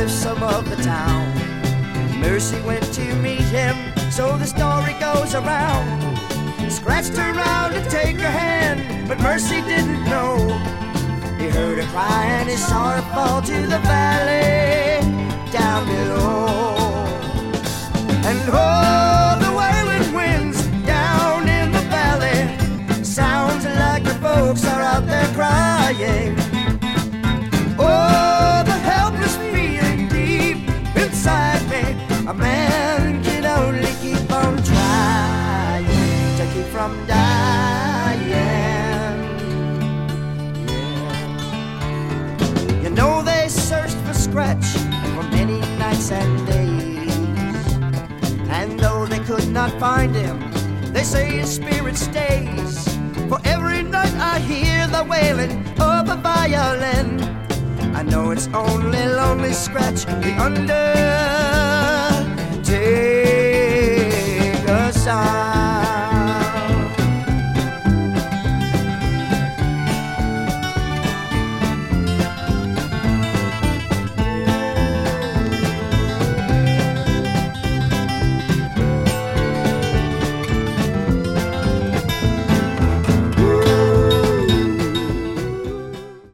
some of the town. Mercy went to meet him, so the story goes around. Scratched around to take her hand, but Mercy didn't know. He heard her cry and he saw her fall to the valley down below. And oh, the wailing winds down in the valley sounds like the folks are out there crying. Oh, the helpless feeling deep inside me. A man can only keep on trying to keep from dying. Yeah. You know they searched for Scratch for many nights and days, and though they could not find him, they say his spirit stays. For every night I hear the wailing of a violin. I know it's only lonely Scratch, the undertaker.